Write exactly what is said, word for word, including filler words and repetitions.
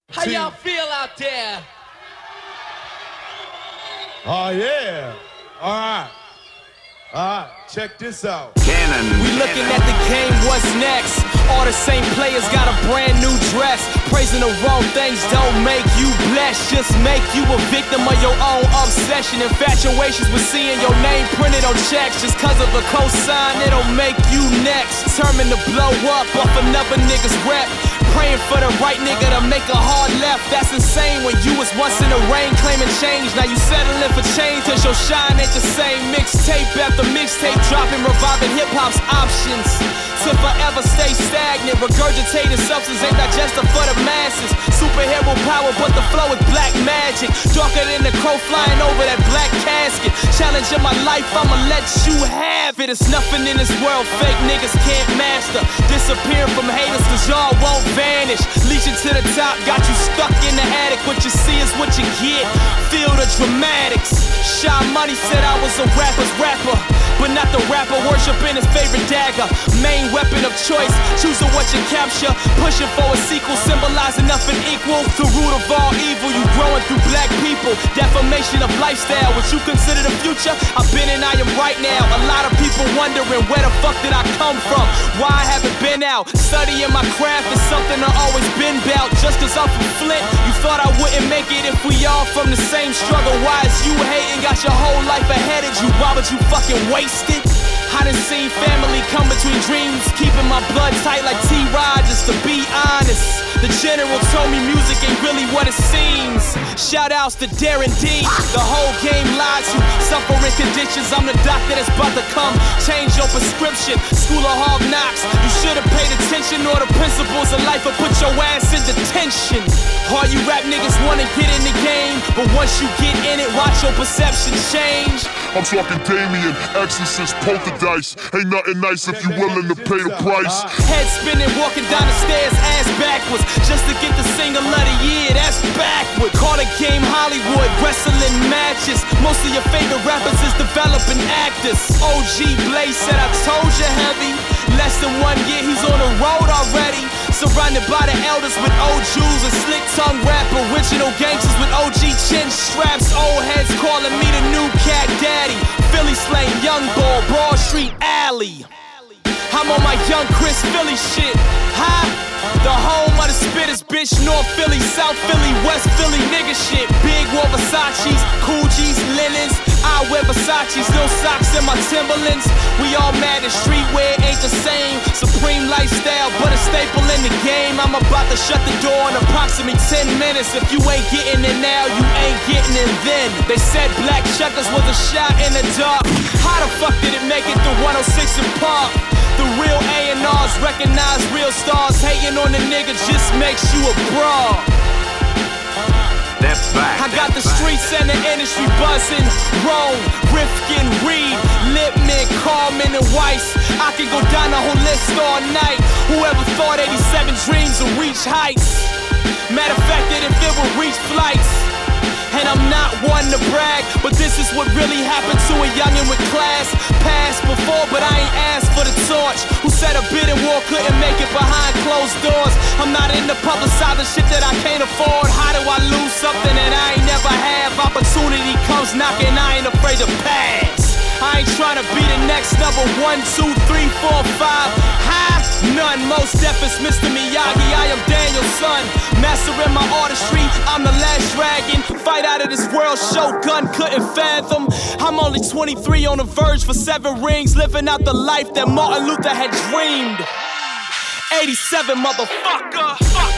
How y'all feel out there? Oh, yeah. All right. All right, check this out. Cannon. We looking at the game, what's next? All the same players got a brand new dress. Praising the wrong things don't make you blessed. Just make you a victim of your own obsession. Infatuations with seeing your name printed on checks. Just cause of a cosign, it'll make you next. Determined to blow up off another nigga's rep. Praying for the right nigga to make a hard left. That's insane when you was once in the rain claiming change. Now you settling for change cause your shine ain't the same. Mixtape after mixtape dropping, reviving hip-hop's options. To forever stay stagnant, regurgitated substance ain't digested for the masses. Superhero power but the flow is black magic. Darker than the crow flying over that black casket. Challenging my life, I'ma let you have it. It's nothing in this world fake niggas can't master. Disappearing from haters cause y'all won't vanish. Leeching to the top, got you stuck in the attic. What you see is what you get. Feel the dramatics. Shy Money said I was a rapper's rapper, but not the rapper worshiping his favorite dagger. Main weapon of choice, choosing what you capture. Pushing for a sequel, symbolizing nothing equal. The root of all evil, you growing through black people. Defamation of lifestyle, what you consider the future. I've been and I am right now. A lot of people wondering where the fuck did I come from? Why I haven't been out? Studying my craft is something I always been about. Just cause I'm from Flint, you thought I wouldn't make it if we all from the same struggle. Why is you hating? Got your whole life ahead of you. Why would you fucking waste it? I done seen family come between dreams, keeping my blood tight like T-Rod, just to be honest. The general told me music ain't really what it seems. Shout outs to Darren D. The whole game lies to suffering conditions. I'm the doctor that's about to come change your prescription. School of hard knocks, you should've paid attention. Or the principles of life will put your ass in detention. All you rap niggas wanna get in the game, but once you get in it, watch your perception change. I'm talking Damien, Exorcist, Poltergeist. Ain't nothing nice if you willing to pay the price. Head spinning, walking down the stairs, ass backwards, just to get the single of the year, that's backward. Call the game Hollywood, wrestling matches. Most of your favorite rappers is developing actors. O G Blaze said I told you heavy. Less than one year, he's on the road already. Surrounded by the elders with old Jews, a slick tongue rapper, original gangsters with O G chin straps. Old heads calling me the new cat daddy. Philly slang, young ball, Broad Street Alley. I'm on my young Chris Philly shit, huh? The home of the spitters, bitch. North Philly, South Philly, West Philly, nigga shit. Big wore Versace's, Cool G's, linens. I wear Versace's, no socks in my Timberlands. We all mad at streetwear ain't the same. Supreme lifestyle, but a staple in the game. I'm about to shut the door in approximately ten minutes. If you ain't getting it now, you ain't getting it then. They said Black Checkers was a shot in the dark. How the fuck did it make it to one oh six and Park? The real A and R's recognize real stars. Hating on the nigga just makes you a broad. That's back. I got the streets and the industry buzzing. Rome, Rifkin, Reed, Lipman, Carmen, and Weiss. I can go down the whole list all night. Whoever thought eighty-seven dreams would reach heights? Matter of fact, that if it would reach flights. And I'm not one to brag, but this is what really happened to a youngin' with class. Passed before, but I ain't asked for the torch. Who said a bidding war couldn't make it behind closed doors? I'm not into publicizing shit that I can't afford. How do I lose something that I ain't never have? Opportunity comes knocking, I ain't afraid to pass. I ain't tryna be the next number one, two, three, four, five. High? None. Most deaf is Mister Miyagi. I am Daniel's son. Mastering my artistry. I'm the last dragon. Fight out of this world. Shogun couldn't fathom. I'm only twenty-three on the verge for seven rings. Living out the life that Martin Luther had dreamed. eighty-seven, motherfucker.